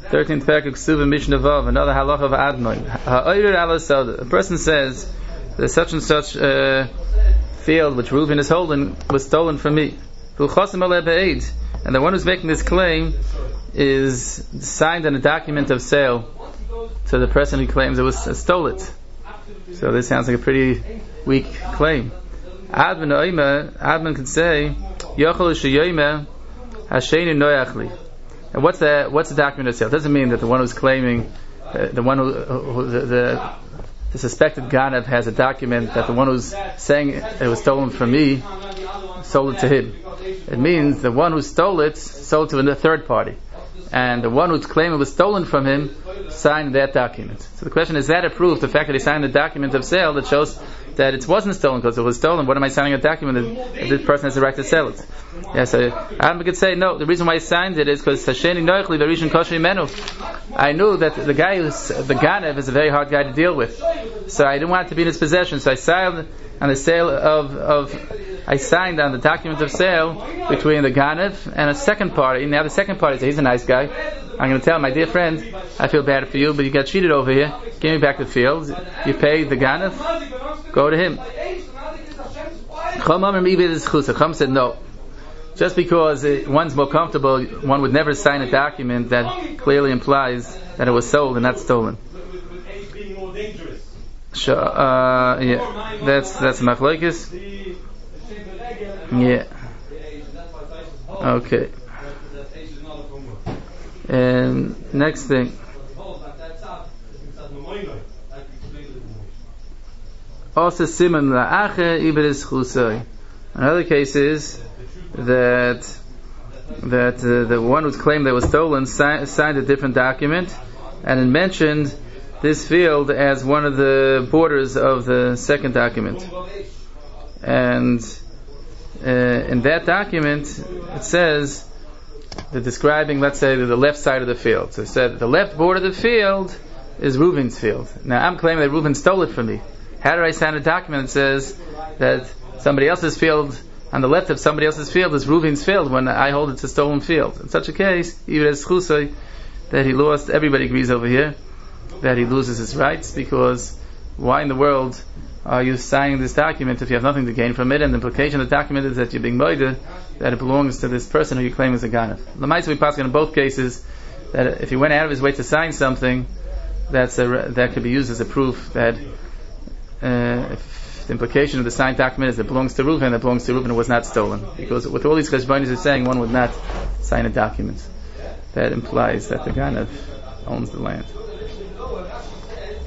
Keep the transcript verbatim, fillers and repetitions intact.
thirteenth parak Ksuva Mishnah Vav, another halacha of Admon. Ha'oyer ala soda. A person says that such and such uh, field which Reuven is holding was stolen from me. V'chosim aleh be'ed. And the one who's making this claim is signed on a document of sale to the person who claims it was uh, stole it. So this sounds like a pretty weak claim. Admon oima, Admon can say, Yochel sheyoyme hasheni noyachli. And what's the what's the document of sale? It doesn't mean that the one who's claiming, uh, the one who, who the, the the suspected Ganav has a document that the one who's saying it was stolen from me sold it to him. It means the one who stole it sold to a third party, and the one who's claiming it was stolen from him signed that document. So the question is, is that a proof, the fact that he signed the document of sale, that shows that it wasn't stolen? Because if it was stolen, what am I signing a document that this person has the right to sell it? Yes, yeah, so Adam could say, no, the reason why he signed it is because Hasheni Noichli Verishin Kosher Menu. I knew that the guy who's the Ganev is a very hard guy to deal with, so I didn't want it to be in his possession. So I signed on the sale of, of I signed on the document of sale between the Ganev and a second party. Now the second party says, he's a nice guy. I'm going to tell him, my dear friend, I feel bad for you, but you got cheated over here. Give me back the field. You pay the Ganev. Go to him. Chum said no. Just because it, one's more comfortable, one would never sign a document that clearly implies that it was sold and not stolen. Sure, uh, yeah, that's that's machlokes. Yeah. Okay. And next thing. Also siman la'ache ibris chusay. Another case is that that uh, the one who's claimed that was stolen si- signed a different document, and it mentioned this field as one of the borders of the second document. And uh, in that document, it says the describing, let's say, the left side of the field. So it said the left border of the field is Reuven's field. Now I'm claiming that Reuven stole it from me. How do I sign a document that says that somebody else's field, on the left of somebody else's field, is Reuven's field when I hold it's a stolen field? In such a case, even as chusay, that he lost, everybody agrees over here that he loses his rights, because why in the world are you signing this document if you have nothing to gain from it? And the implication of the document is that you're being moided, that it belongs to this person who you claim is a Ganav. L'maisa we pass in both cases that if he went out of his way to sign something, that's a, that could be used as a proof that uh, if the implication of the signed document is that it belongs to Reuven, that belongs to Reuven, it was not stolen. Because with all these cheshbonis is saying, one would not sign a document that implies that the Ganav owns the land.